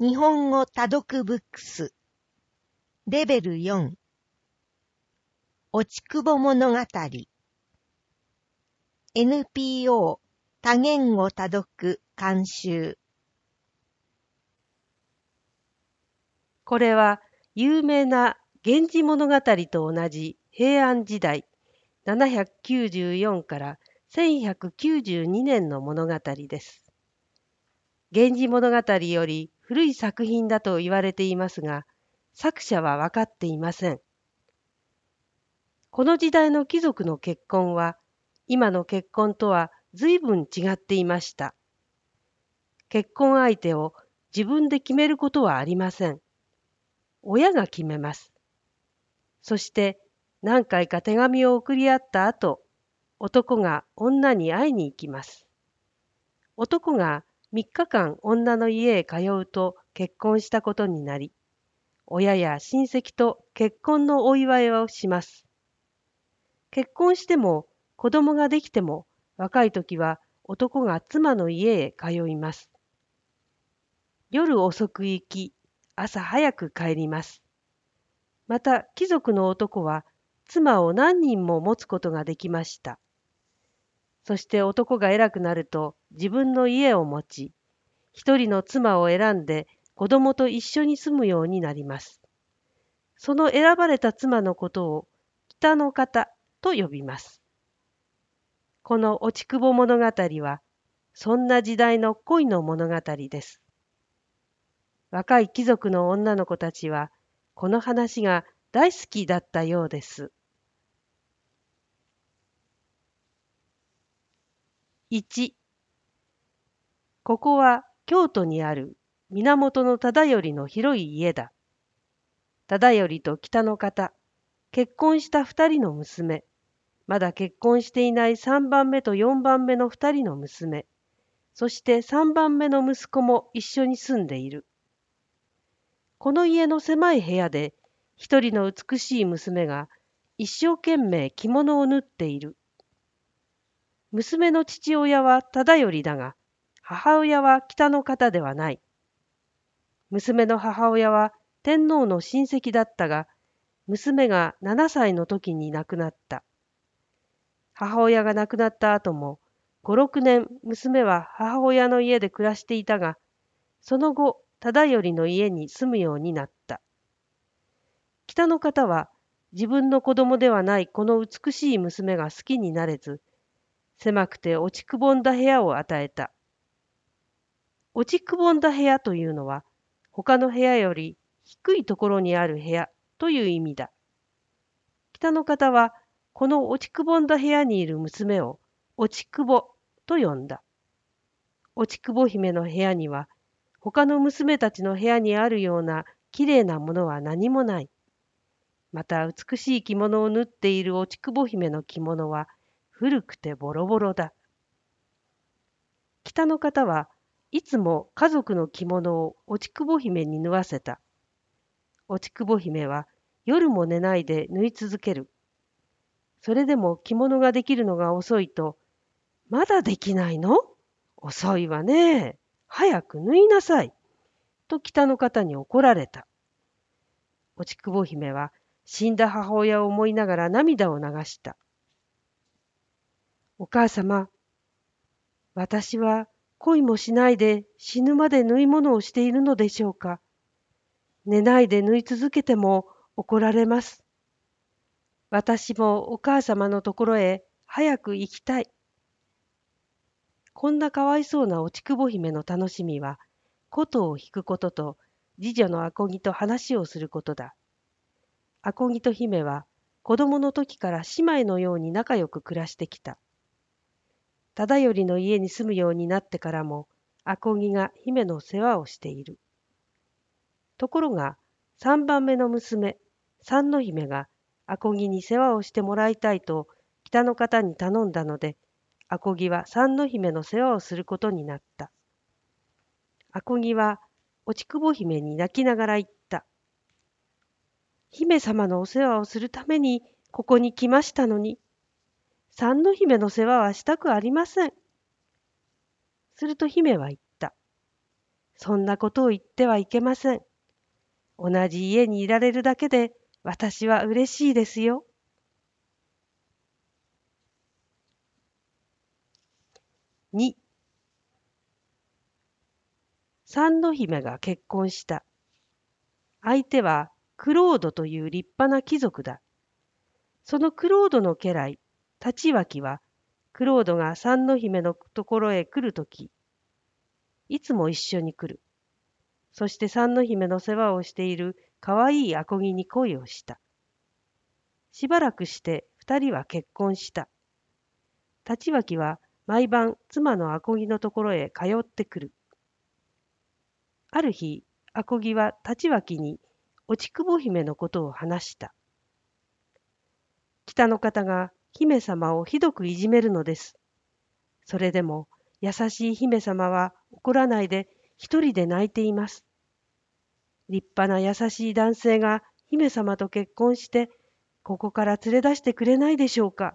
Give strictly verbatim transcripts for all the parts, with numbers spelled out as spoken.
日本語多読ブックスレベルよんおちくぼ物語 エヌピーオー 多言語多読監修。 これは有名な源氏物語と同じ平安時代ななひゃくきゅうじゅうよんからせんひゃくきゅうじゅうにねんの物語です。源氏物語より古い作品だと言われていますが、作者は分かっていません。この時代の貴族の結婚は、今の結婚とは随分違っていました。結婚相手を自分で決めることはありません。親が決めます。そして何回か手紙を送り合った後、男が女に会いに行きます。男がみっかかん女の家へ通うと結婚したことになり、親や親戚と結婚のお祝いをします。結婚しても子供ができても若い時は男が妻の家へ通います。夜遅く行き、朝早く帰ります。また貴族の男は妻を何人も持つことができました。そして男が偉くなると自分の家を持ち、一人の妻を選んで子供と一緒に住むようになります。その選ばれた妻のことを北の方と呼びます。このおちくぼ物語は、そんな時代の恋の物語です。若い貴族の女の子たちは、この話が大好きだったようです。いち、ここは京都にある源忠頼の広い家だ。忠頼と北の方、結婚した二人の娘、まだ結婚していない三番目と四番目の二人の娘、そして三番目の息子も一緒に住んでいる。この家の狭い部屋で、一人の美しい娘が一生懸命着物を縫っている。娘の父親は忠頼だが、母親は北の方ではない。娘の母親は天皇の親戚だったが、娘がななさいの時に亡くなった。母親が亡くなった後も、ご、ろくねん娘は母親の家で暮らしていたが、その後、忠頼の家に住むようになった。北の方は、自分の子供ではないこの美しい娘が好きになれず、狭くて落ちくぼんだ部屋を与えた。落ちくぼんだ部屋というのは、他の部屋より低いところにある部屋という意味だ。北の方は、この落ちくぼんだ部屋にいる娘を落ちくぼと呼んだ。落ちくぼ姫の部屋には、他の娘たちの部屋にあるようなきれいなものは何もない。また美しい着物を縫っている落ちくぼ姫の着物は古くてボロボロだ。北の方はいつも家族の着物を落ちくぼ姫に縫わせた。落ちくぼ姫は夜も寝ないで縫い続ける。それでも着物ができるのが遅いと、まだできないの？遅いわね。早く縫いなさい。と北の方に怒られた。落ちくぼ姫は死んだ母親を思いながら涙を流した。お母様、私は恋もしないで死ぬまで縫い物をしているのでしょうか。寝ないで縫い続けても怒られます。私もお母様のところへ早く行きたい。こんなかわいそうな落ちくぼ姫の楽しみは、琴を弾くことと次女のあこぎと話をすることだ。あこぎと姫は子供の時から姉妹のように仲良く暮らしてきた。忠頼の家に住むようになってからも、あこぎが姫の世話をしている。ところが、三番目の娘、三の姫が、あこぎに世話をしてもらいたいと、北の方に頼んだので、あこぎは三の姫の世話をすることになった。あこぎは、落ちくぼ姫に泣きながら言った。姫様のお世話をするために、ここに来ましたのに、三の姫の世話はしたくありません。すると姫は言った。 そんなことを言ってはいけません。同じ家にいられるだけで私は嬉しいですよ。に、三の姫が結婚した。相手はクロードという立派な貴族だ。そのクロードの家来、立脇は、クロードが三の姫のところへ来るとき、いつも一緒に来る。そして三の姫の世話をしているかわいいアコギに恋をした。しばらくして二人は結婚した。立脇は毎晩妻のアコギのところへ通ってくる。ある日、アコギは立脇におちくぼ姫のことを話した。北の方が姫様をひどくいじめるのです。それでも優しい姫様は怒らないで一人で泣いています。立派な優しい男性が姫様と結婚して、ここから連れ出してくれないでしょうか。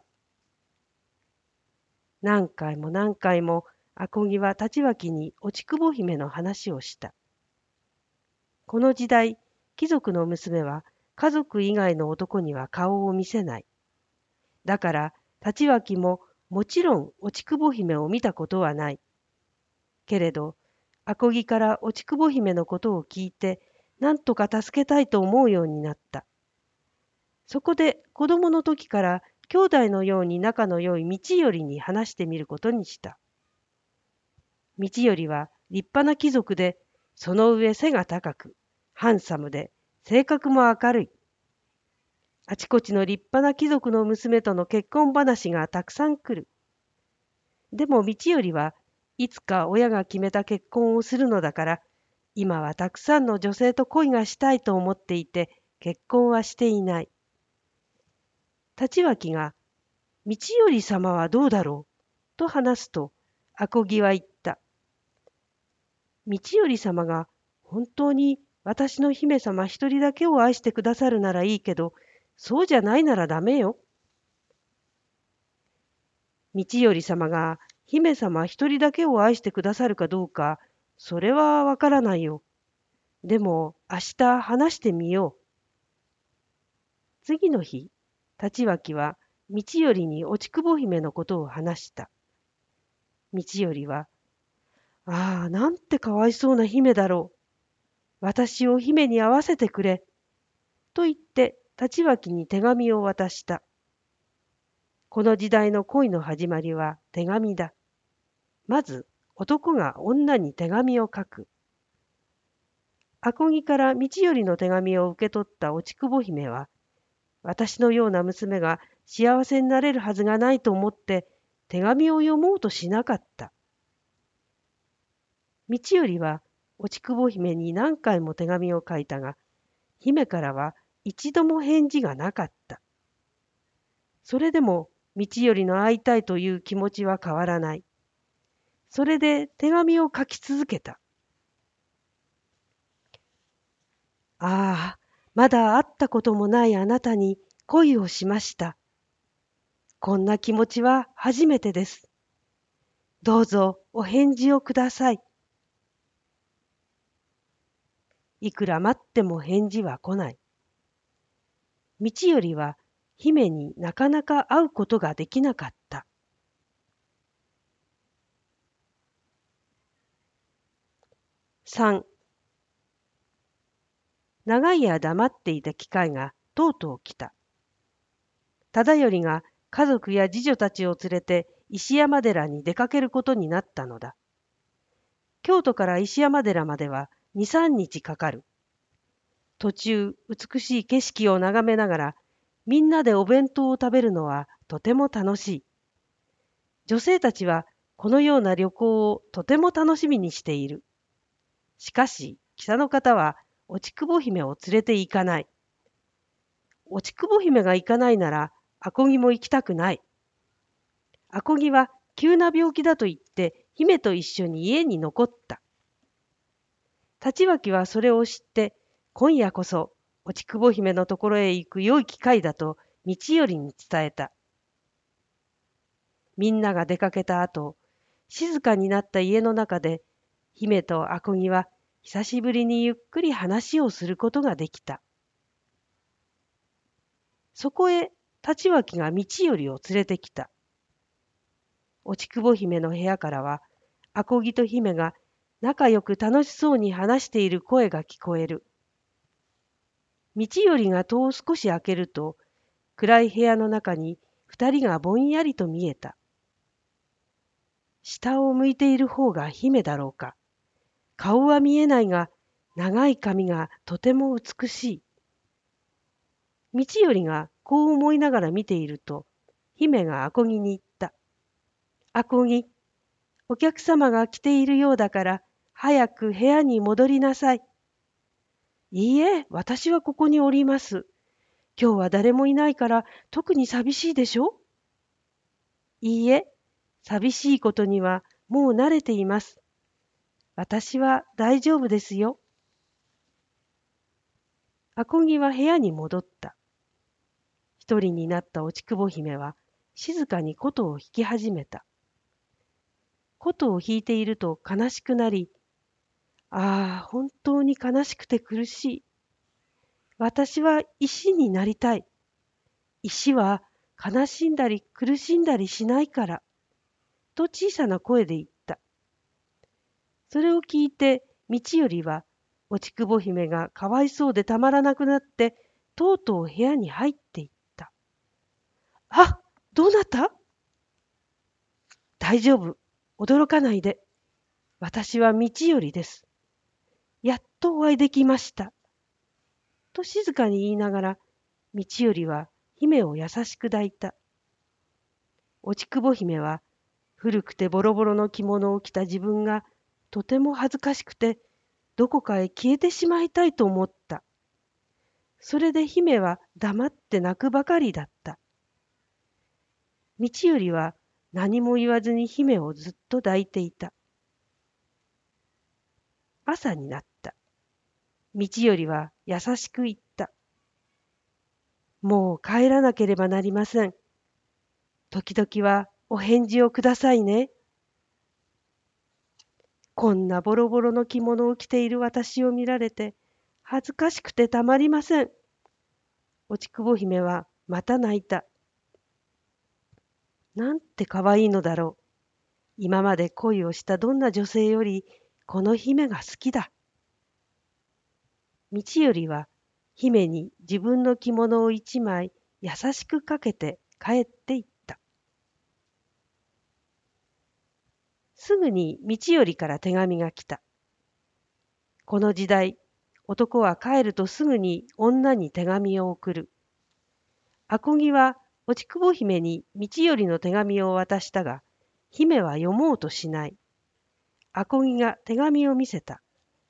何回も何回も、アコギは立脇におちくぼ姫の話をした。この時代、貴族の娘は家族以外の男には顔を見せない。だから、立脇ももちろんおちくぼ姫を見たことはない。けれど、アコギからおちくぼ姫のことを聞いて、なんとか助けたいと思うようになった。そこで子供の時から兄弟のように仲の良い道頼に話してみることにした。道頼は立派な貴族で、その上背が高く、ハンサムで、性格も明るい。あちこちの立派な貴族の娘との結婚話がたくさん来る。でも道頼はいつか親が決めた結婚をするのだから、今はたくさんの女性と恋がしたいと思っていて、結婚はしていない。立脇が、道頼様はどうだろうと話すと、アコギは言った。道頼様が本当に私の姫様一人だけを愛してくださるならいいけど、そうじゃないならダメよ。道頼様が姫様一人だけを愛してくださるかどうか、それはわからないよ。でも明日話してみよう。次の日、立脇は道頼におちくぼ姫のことを話した。道頼は、ああ、なんてかわいそうな姫だろう。私を姫に会わせてくれ。と言って立脇に手紙を渡した。この時代の恋の始まりは手紙だ。まず男が女に手紙を書く。アコギから道頼の手紙を受け取ったおちくぼ姫は、私のような娘が幸せになれるはずがないと思って手紙を読もうとしなかった。道頼はおちくぼ姫に何回も手紙を書いたが、姫からは一度も返事がなかった。それでも道頼の会いたいという気持ちは変わらない。それで手紙を書き続けた。ああ、まだ会ったこともないあなたに恋をしました。こんな気持ちは初めてです。どうぞお返事をください。いくら待っても返事は来ない。道頼は姫になかなか会うことができなかった。さん、長い間待っていた機会がとうとう来た。忠頼が家族や次女たちを連れて石山寺に出かけることになったのだ。京都から石山寺まではに、さんにちかかる。途中、美しい景色を眺めながら、みんなでお弁当を食べるのはとても楽しい。女性たちはこのような旅行をとても楽しみにしている。しかし、北の方はおちくぼ姫を連れて行かない。おちくぼ姫が行かないなら、アコギも行きたくない。アコギは急な病気だと言って、姫と一緒に家に残った。立脇はそれを知って、今夜こそおちくぼ姫のところへ行く良い機会だと道頼に伝えた。みんなが出かけた後、静かになった家の中で、姫とアコギは久しぶりにゆっくり話をすることができた。そこへ立脇が道頼を連れてきた。おちくぼ姫の部屋からは、あこぎと姫が仲良く楽しそうに話している声が聞こえる。道頼が戸を少し開けると、暗い部屋の中に二人がぼんやりと見えた。下を向いている方が姫だろうか。顔は見えないが、長い髪がとても美しい。道頼がこう思いながら見ていると、姫があこぎに言った。あこぎ、お客様が来ているようだから、早く部屋に戻りなさい。いいえ、私はここにおります。今日は誰もいないから特に寂しいでしょ？いいえ、寂しいことにはもう慣れています。私は大丈夫ですよ。あこぎは部屋に戻った。一人になったおちくぼ姫は静かに琴を弾き始めた。琴を弾いていると悲しくなり、ああ、本当に悲しくて苦しい。私は石になりたい。石は悲しんだり苦しんだりしないから。と小さな声で言った。それを聞いて道頼はおちくぼ姫がかわいそうでたまらなくなってとうとう部屋に入っていった。あ、どうなった？大丈夫、驚かないで。私は道頼です。やっとお会いできました。と静かに言いながら道頼は姫を優しく抱いた。おちくぼ姫は古くてボロボロの着物を着た自分がとても恥ずかしくてどこかへ消えてしまいたいと思った。それで姫は黙って泣くばかりだった。道頼は何も言わずに姫をずっと抱いていた。朝になった。道頼は優しく言った。もう帰らなければなりません。時々はお返事をくださいね。こんなボロボロの着物を着ている私を見られて恥ずかしくてたまりません。おちくぼ姫はまた泣いた。なんてかわいいのだろう。今まで恋をしたどんな女性よりこの姫が好きだ。道頼は姫に自分の着物を一枚優しくかけて帰っていった。すぐに道頼から手紙が来た。この時代、男は帰るとすぐに女に手紙を送る。あこぎはおちくぼ姫に道頼の手紙を渡したが、姫は読もうとしない。あこぎが手紙を見せた。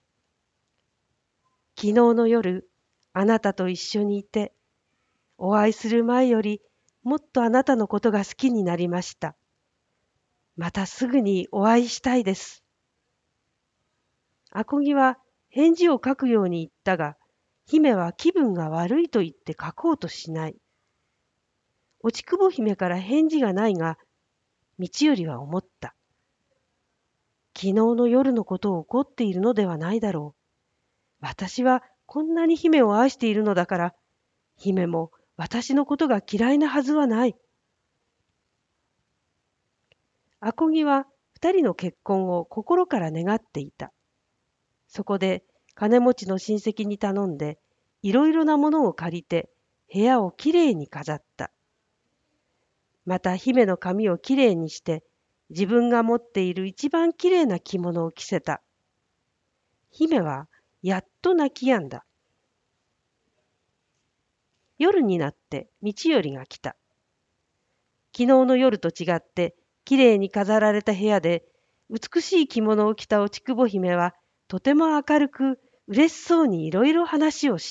昨日の夜、あなたと一緒にいて、お会いする前よりもっとあなたのことが好きになりました。またすぐにお会いしたいです。あこぎは返事を書くように言ったが、姫は気分が悪いと言って書こうとしない。おちくぼ姫から返事がないが、道頼は思った。昨日の夜のことを怒っているのではないだろう。私はこんなに姫を愛しているのだから、姫も私のことが嫌いなはずはない。あこぎは二人の結婚を心から願っていた。そこで金持ちの親戚に頼んで、いろいろなものを借りて部屋をきれいに飾った。また姫の髪をきれいにして、自分が持っている一番きれいな着物を着せた。姫はやっと泣き止んだ。夜になって道頼が来た。昨日の夜と違ってきれいに飾られた部屋で美しい着物を着たおちくぼ姫はとても明るく嬉しそうにいろいろ話をした。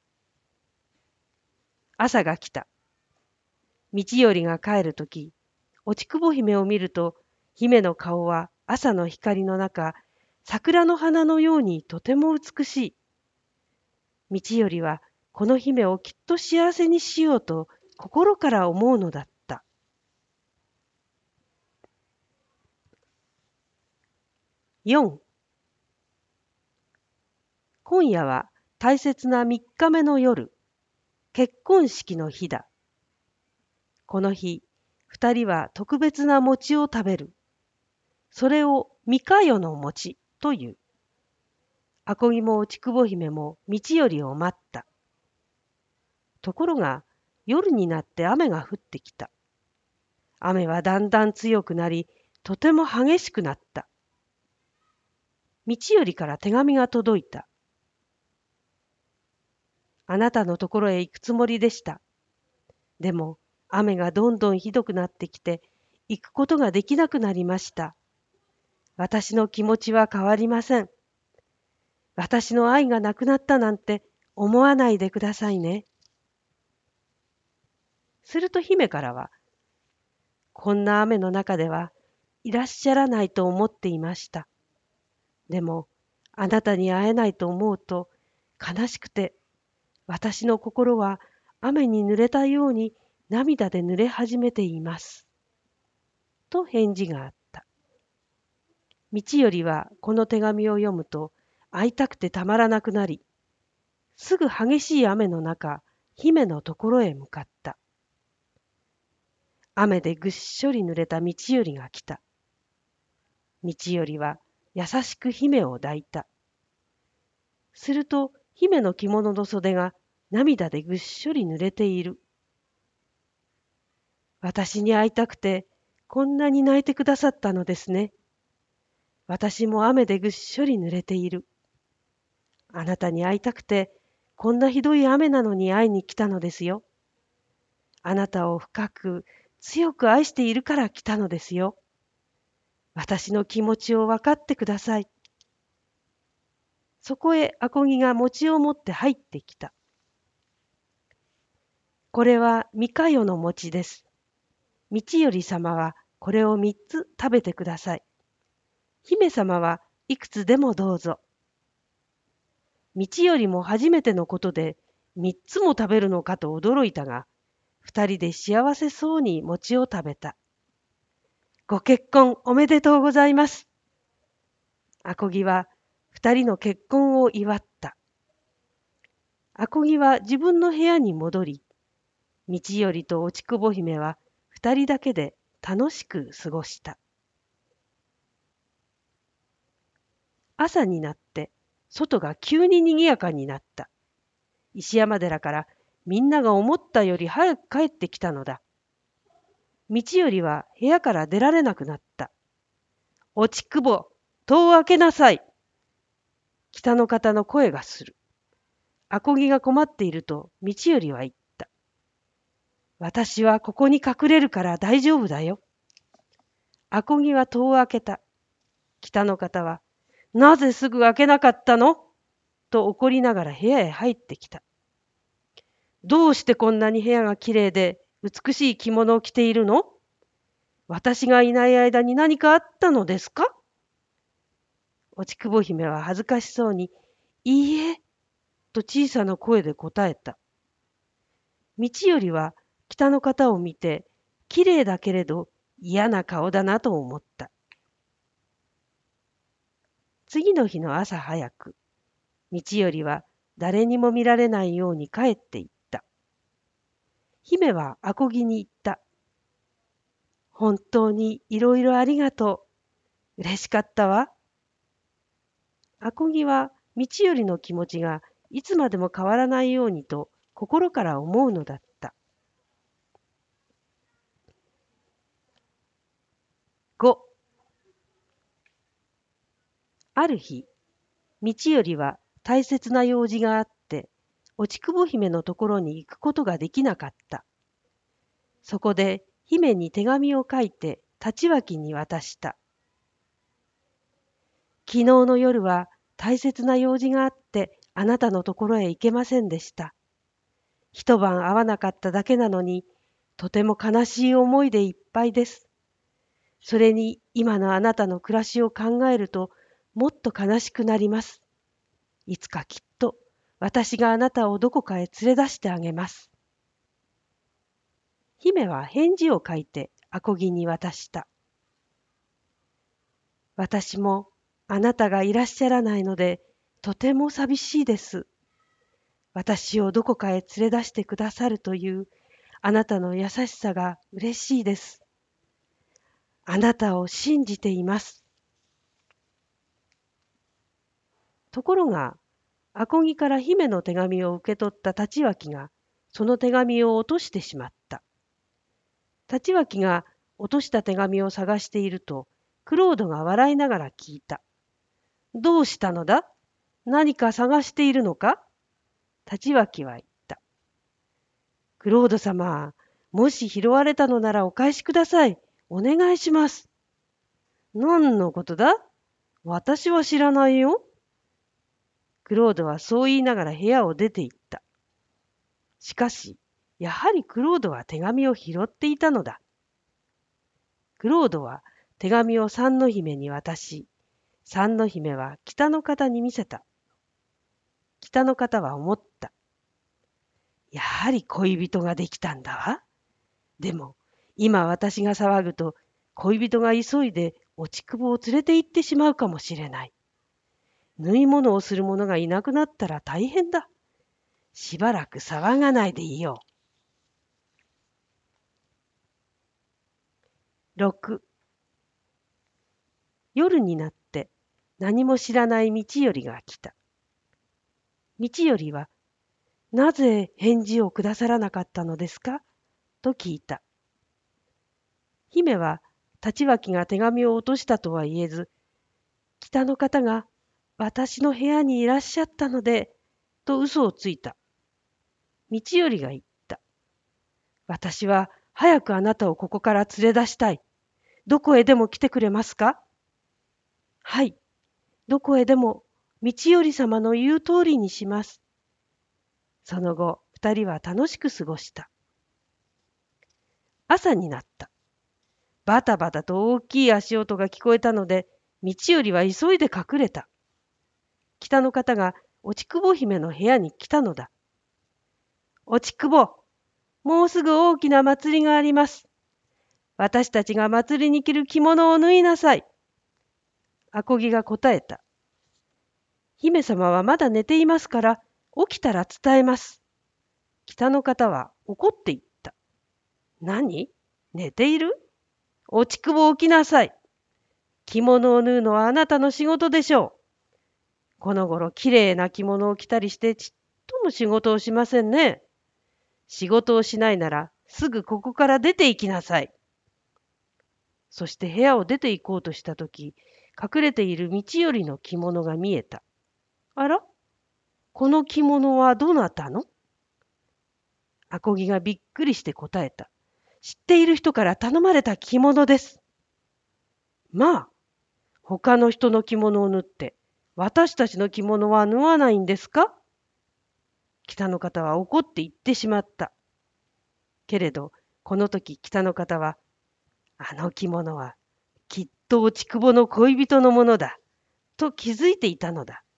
朝が来た。道頼が帰るとき、おちくぼ姫を見ると、姫の顔は朝の光の中、桜の花のようにとても美しい。道頼はこの姫をきっと幸せにしようと心から思うのだった。よん. 今夜は大切な三日目の夜、結婚式の日だ。この日、二人は特別な餅を食べる。それを三日夜の餅という。あこぎもおちくぼ姫も道よりを待った。ところが夜になって雨が降ってきた。雨はだんだん強くなり、とても激しくなった。道よりから手紙が届いた。あなたのところへ行くつもりでした。でも雨がどんどんひどくなってきて、行くことができなくなりました。私の気持ちは変わりません。私の愛がなくなったなんて思わないでくださいね。すると姫からは、こんな雨の中ではいらっしゃらないと思っていました。でもあなたに会えないと思うと悲しくて、私の心は雨に濡れたように涙で濡れ始めています。と返事があった。道よりはこの手紙を読むと会いたくてたまらなくなり、すぐ激しい雨の中、姫のところへ向かった。雨でぐっしょり濡れた道よりが来た。道よりは優しく姫を抱いた。すると姫の着物の袖が涙でぐっしょり濡れている。私に会いたくてこんなに泣いてくださったのですね。私も雨でぐっしょり濡れている。あなたに会いたくてこんなひどい雨なのに会いに来たのですよ。あなたを深く強く愛しているから来たのですよ。私の気持ちを分かってください。そこへあこぎが餅を持って入ってきた。これは三日夜の餅です。道頼様はこれを三つ食べてください。姫様はいくつでもどうぞ。道頼も初めてのことで三つも食べるのかと驚いたが、二人で幸せそうに餅を食べた。ご結婚おめでとうございます。あこぎは二人の結婚を祝った。あこぎは自分の部屋に戻り、道頼とおちくぼ姫は二人だけで楽しく過ごした。朝になって外が急ににぎやかになった。石山寺からみんなが思ったより早く帰ってきたのだ。道頼は部屋から出られなくなった。おちくぼ、戸を開けなさい。北の方の声がする。あこぎが困っていると道頼は言った。私はここに隠れるから大丈夫だよ。あこぎは戸を開けた。北の方は、なぜすぐ開けなかったのと怒りながら部屋へ入ってきた。どうしてこんなに部屋がきれいで美しい着物を着ているの？私がいない間に何かあったのですか？おちくぼ姫は恥ずかしそうに、いいえ、と小さな声で答えた。道頼は北の方を見て、きれいだけれど嫌な顔だなと思った。次の日の朝早く、道頼は誰にも見られないように帰っていった。姫はあこぎに言った。本当にいろいろありがとう。嬉しかったわ。あこぎは道頼の気持ちがいつまでも変わらないようにと心から思うのだった。ご、ある日、道頼は大切な用事があって、おちくぼ姫のところに行くことができなかった。そこで姫に手紙を書いて立脇に渡した。昨日の夜は大切な用事があってあなたのところへ行けませんでした。一晩会わなかっただけなのに、とても悲しい思いでいっぱいです。それに今のあなたの暮らしを考えると、もっと悲しくなります。いつかきっと私があなたをどこかへ連れ出してあげます。姫は返事を書いてあこぎに渡した。私もあなたがいらっしゃらないので、 とても寂しいです。私をどこかへ連れ出してくださるというあなたの優しさが嬉しいです。あなたを信じています。ところが、アコギから姫の手紙を受け取った立脇が、その手紙を落としてしまった。立脇が落とした手紙を探していると、クロードが笑いながら聞いた。どうしたのだ？何か探しているのか？立脇は言った。クロード様、もし拾われたのならお返しください。お願いします。何のことだ？私は知らないよ。クロードはそう言いながら部屋を出て行った。しかし、やはりクロードは手紙を拾っていたのだ。クロードは手紙を三の姫に渡し、三の姫は北の方に見せた。北の方は思った。やはり恋人ができたんだわ。でも、今私が騒ぐと、恋人が急いで落ちくぼを連れて行ってしまうかもしれない。縫い物をする者がいなくなったら大変だ。しばらく騒がないでいよう。ろく. 夜になって何も知らない道頼が来た。道頼は、なぜ返事をくださらなかったのですかと聞いた。姫は立脇が手紙を落としたとは言えず、北の方が私の部屋にいらっしゃったので、と嘘をついた。道頼が言った。私は早くあなたをここから連れ出したい。どこへでも来てくれますか？はい、どこへでも道頼様の言う通りにします。その後、二人は楽しく過ごした。朝になった。バタバタと大きい足音が聞こえたので、道頼は急いで隠れた。北の方が落ちくぼ姫の部屋に来たのだ。落ちくぼ、もうすぐ大きな祭りがあります。私たちが祭りに着る着物を縫いなさい。アコギが答えた。姫様はまだ寝ていますから、起きたら伝えます。北の方は怒って言った。何？寝ている？落ちくぼ起きなさい。着物を縫うのはあなたの仕事でしょう。この頃きれいな着物を着たりしてちっとも仕事をしませんね。仕事をしないならすぐここから出て行きなさい。そして部屋を出て行こうとしたとき、隠れている道頼の着物が見えた。あら？この着物はどなたの？アコギがびっくりして答えた。知っている人から頼まれた着物です。まあ、他の人の着物を縫って、私たちの着物は縫わないんですか？北の方は怒って言ってしまった。けれど、この時北の方は、あの着物はきっと落ちくぼの恋人のものだ、と気づいていたのだ。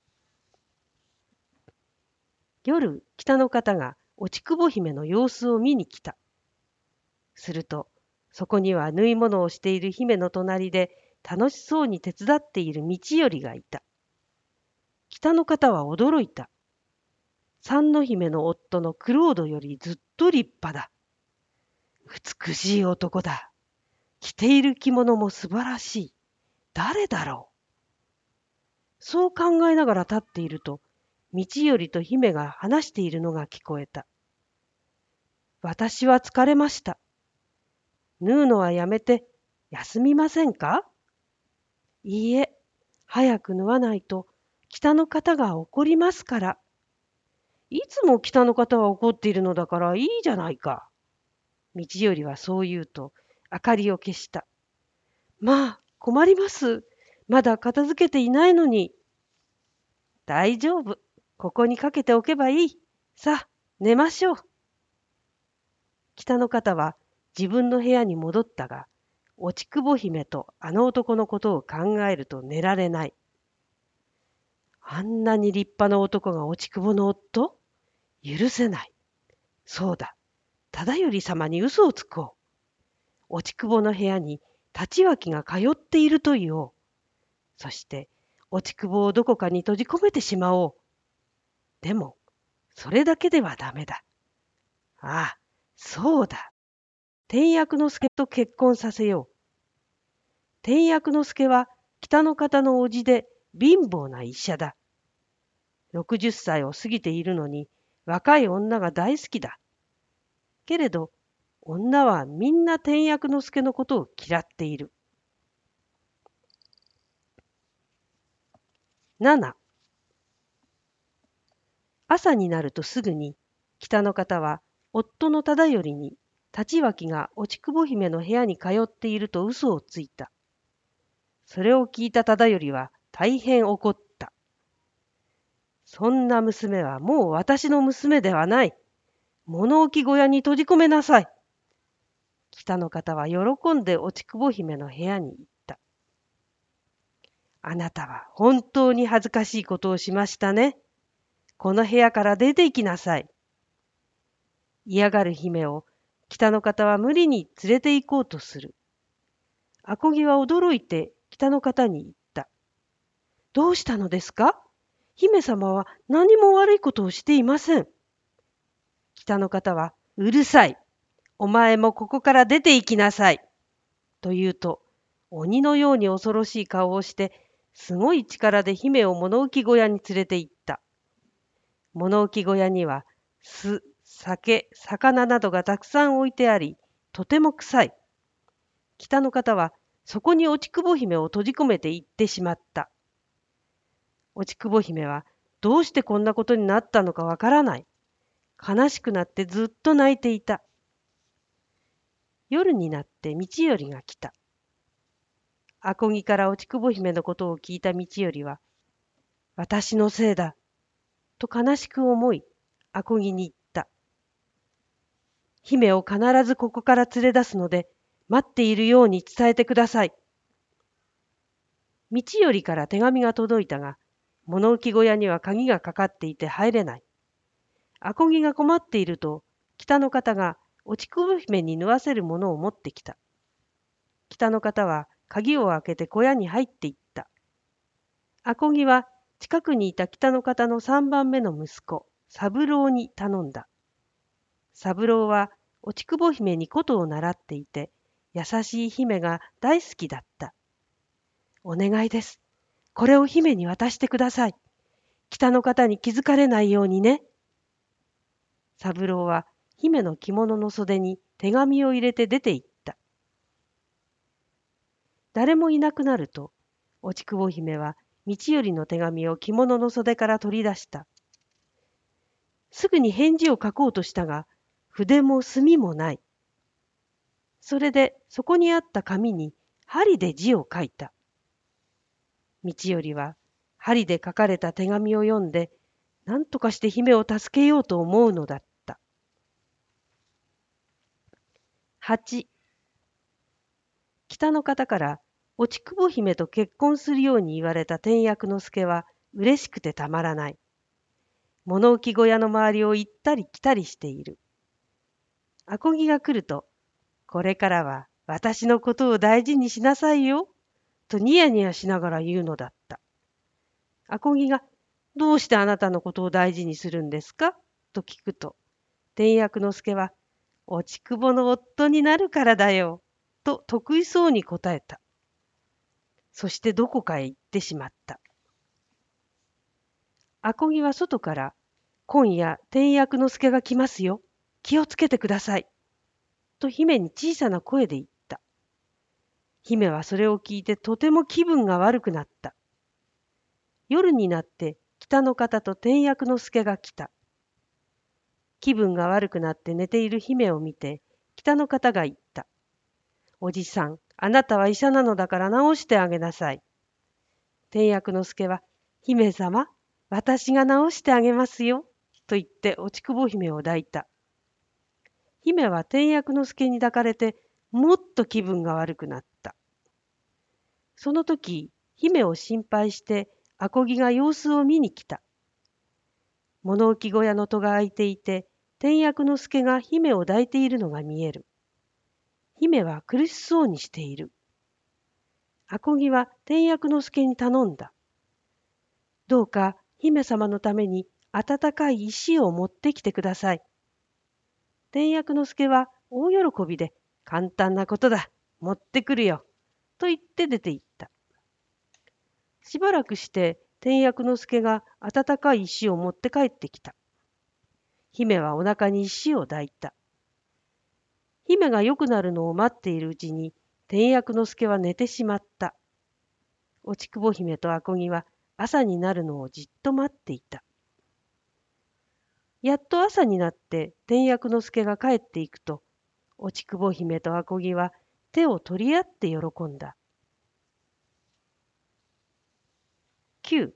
夜、北の方が落ちくぼ姫の様子を見に来た。すると、そこには縫い物をしている姫の隣で楽しそうに手伝っている道頼がいた。北の方は驚いた。三の姫の夫のクロードよりずっと立派だ。美しい男だ。着ている着物も素晴らしい。誰だろう。そう考えながら立っていると、道頼と姫が話しているのが聞こえた。私は疲れました。縫うのはやめて休みませんか？いいえ、早く縫わないと北の方が怒りますから。いつも北の方は怒っているのだからいいじゃないか。道頼はそう言うと明かりを消した。まあ、困ります。まだ片付けていないのに。大丈夫。ここにかけておけばいい。さあ、寝ましょう。北の方は自分の部屋に戻ったが、落ちくぼ姫とあの男のことを考えると寝られない。あんなに立派な男が落ちくぼの夫？許せない。そうだ。忠頼様に嘘をつこう。落ちくぼの部屋に立脇が通っていると言おう。そして、 落ちくぼをどこかに閉じ込めてしまおう。でも、それだけではダメだ。ああ、そうだ。天薬之助と結婚させよう。天薬之助は北の方の叔父で貧乏な医者だ。ろくじゅっさいを過ぎているのに若い女が大好きだ。けれど、女はみんな天薬之助のことを嫌っている。なな、朝になるとすぐに北の方は夫の忠頼に立脇が落ち久保姫の部屋に通っていると嘘をついた。それを聞いた忠頼は大変怒った。そんな娘はもう私の娘ではない。物置小屋に閉じ込めなさい。北の方は喜んで落ち久保姫の部屋に行った。あなたは本当に恥ずかしいことをしましたね。この部屋から出て行きなさい。嫌がる姫を北の方は無理に連れて行こうとする。あこぎは驚いて北の方に言った。どうしたのですか？姫様は何も悪いことをしていません。北の方は、うるさい。お前もここから出て行きなさい。と言うと、鬼のように恐ろしい顔をして、すごい力で姫を物置小屋に連れて行った。物置小屋には酢、酒、魚などがたくさん置いてあり、とても臭い。北の方はそこに落ち久保姫を閉じ込めて行ってしまった。落ち久保姫はどうしてこんなことになったのかわからない。悲しくなってずっと泣いていた。夜になって道頼が来た。あこぎから落ち久保姫のことを聞いた道頼は、私のせいだ。と悲しく思い、あこぎに言った。姫を必ずここから連れ出すので、待っているように伝えてください。道頼から手紙が届いたが、物置小屋には鍵がかかっていて入れない。あこぎが困っていると、北の方が落ち久保姫に縫わせるものを持ってきた。北の方は鍵を開けて小屋に入っていった。あこぎは近くにいた北の方の三番目の息子、三郎に頼んだ。三郎は落ち久保姫に琴を習っていて、優しい姫が大好きだった。お願いです。これを姫に渡してください。北の方に気づかれないようにね。三郎は姫の着物の袖に手紙を入れて出て行った。誰もいなくなると、落ち久保姫は道頼の手紙を着物の袖から取り出した。すぐに返事を書こうとしたが、筆も墨もない。それでそこにあった紙に針で字を書いた。道頼は針で書かれた手紙を読んで、何とかして姫を助けようと思うのだった。はち、北の方から落ち久保姫と結婚するように言われた天薬之助は嬉しくてたまらない。物置小屋の周りを行ったり来たりしている。あこぎが来ると、これからは私のことを大事にしなさいよ、とニヤニヤしながら言うのだった。あこぎが、どうしてあなたのことを大事にするんですかと聞くと、天薬之助は、落ち久保の夫になるからだよ、と得意そうに答えた。そしてどこかへ行ってしまった。あこぎは外から、今夜天薬之助が来ますよ。気をつけてください。と姫に小さな声で言った。姫はそれを聞いてとても気分が悪くなった。夜になって北の方と天薬之助が来た。気分が悪くなって寝ている姫を見て北の方が言った。おじさん、あなたは医者なのだから治してあげなさい。天薬之助は、姫様、私が治してあげますよ。と言って落ち久保姫を抱いた。姫は天薬之助に抱かれてもっと気分が悪くなった。その時、姫を心配してあこぎが様子を見に来た。物置小屋の戸が開いていて、天薬之助が姫を抱いているのが見える。姫は苦しそうにしている。あこぎは天薬之助に頼んだ。 どうか姫様のために温かい石を持ってきてください。天薬之助は大喜びで、簡単なことだ、持ってくるよ、と言って出て行った。しばらくして天薬之助が温かい石を持って帰ってきた。姫はお腹に石を抱いた。姫が良くなるのを待っているうちに天薬之助は寝てしまった。おちくぼ姫とあこぎは朝になるのをじっと待っていた。やっと朝になって天薬之助が帰っていくと、おちくぼ姫とあこぎは手を取り合って喜んだ。きゅう。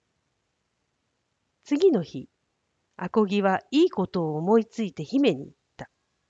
次の日、あこぎはいいことを思いついて姫に言った。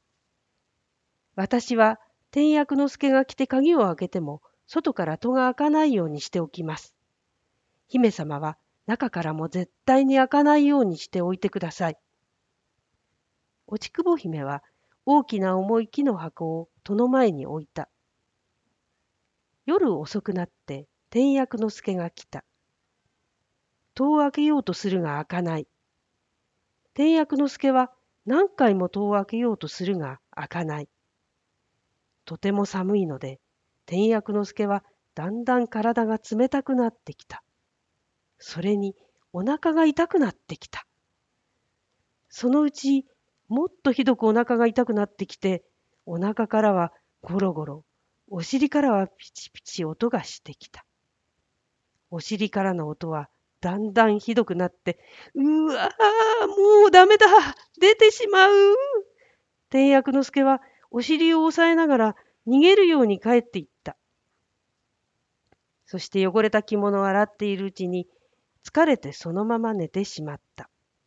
私は天薬之助が来て鍵を開けても外から戸が開かないようにしておきます。姫様は中からも絶対に開かないようにしておいてください。おちくぼ姫は大きな重い木の箱を戸の前に置いた。夜遅くなって天薬之助が来た。戸を開けようとするが開かない。天薬之助は何回も戸を開けようとするが開かない。とても寒いので、天薬之助はだんだん体が冷たくなってきた。それにお腹が痛くなってきた。そのうちもっとひどくお腹が痛くなってきて、お腹からはゴロゴロ、お尻からはピチピチ音がしてきた。お尻からの音はだんだんひどくなって、うわー、もうダメだ、出てしまう。天薬之助はお尻を押さえながら逃げるように帰っていった。そして汚れた着物を洗っているうちに疲れてそのまま寝てしまった。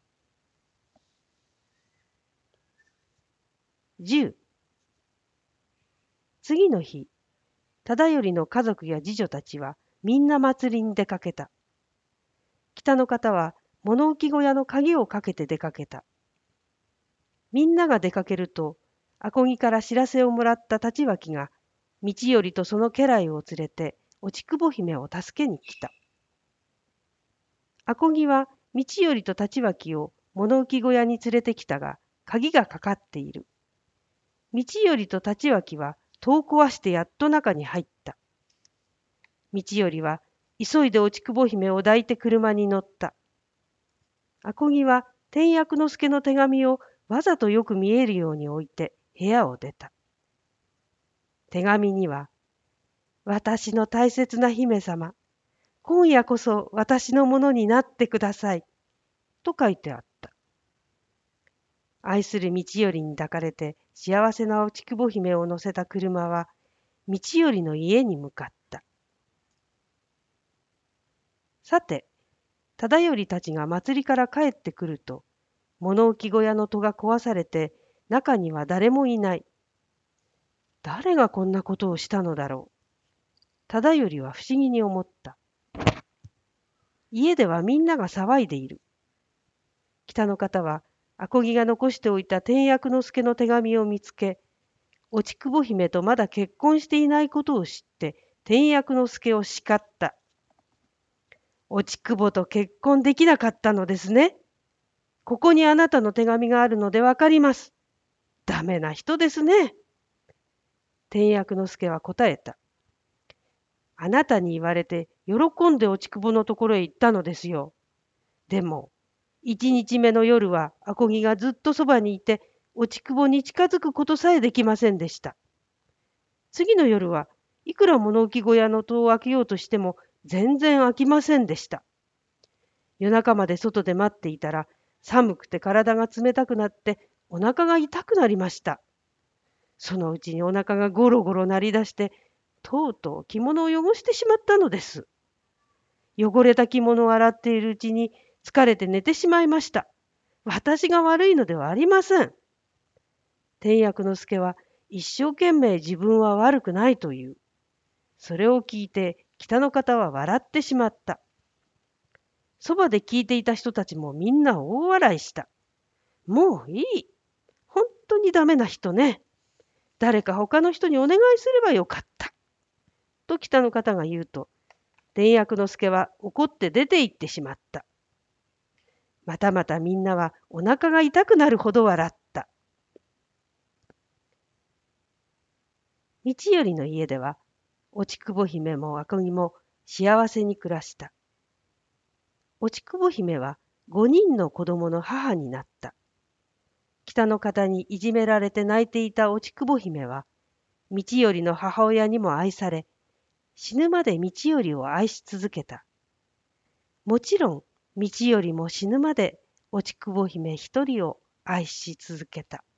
じゅう。次の日、忠頼の家族や次女たちはみんな祭りに出かけた。北の方は物置小屋の鍵をかけて出かけた。みんなが出かけると、あこぎから知らせをもらった立脇が、道頼とその家来を連れて、おちくぼ姫を助けに来た。あこぎは道頼と立脇を物置小屋に連れてきたが、鍵がかかっている。道頼と立脇は戸を壊してやっと中に入った。道頼は急いでおちくぼ姫を抱いて車に乗った。あこぎは天薬之助の手紙をわざとよく見えるように置いて部屋を出た。手紙には、私の大切な姫様、今夜こそ私のものになってください、と書いてあった。愛する道頼に抱かれて幸せなおちくぼ姫を乗せた車は、道頼の家に向かった。さて、忠頼たちが祭りから帰ってくると、物置小屋の戸が壊されて、中には誰もいない。誰がこんなことをしたのだろう。忠頼は不思議に思った。家ではみんなが騒いでいる。北の方は、あこぎが残しておいた天薬之助の手紙を見つけ、おちくぼ姫とまだ結婚していないことを知って、天薬之助を叱った。おちくぼと結婚できなかったのですね。ここにあなたの手紙があるのでわかります。ダメな人ですね。天薬之助は答えた。あなたに言われて喜んでおちくぼのところへ行ったのですよ。でも、一日目の夜はあこぎがずっとそばにいて、おちくぼに近づくことさえできませんでした。次の夜はいくら物置小屋の戸を開けようとしても全然開きませんでした。夜中まで外で待っていたら寒くて体が冷たくなってお腹が痛くなりました。そのうちにお腹がゴロゴロ鳴り出して、とうとう着物を汚してしまったのです。汚れた着物を洗っているうちに疲れて寝てしまいました。私が悪いのではありません。天薬之助は一生懸命自分は悪くないという。それを聞いて北の方は笑ってしまった。そばで聞いていた人たちもみんな大笑いした。もういい。本当にダメな人ね。誰か他の人にお願いすればよかった。と北の方が言うと、 伝薬之助は怒って出て行ってしまった。またまたみんなはお腹が痛くなるほど笑った。道頼の家では、おちくぼ姫もあこぎも幸せに暮らした。おちくぼ姫は五人の子供の母になった。北の方にいじめられて泣いていたおちくぼ姫は、道頼の母親にも愛され、死ぬまで道頼を愛し続けた。もちろん、道頼も死ぬまでおちくぼ姫一人を愛し続けた。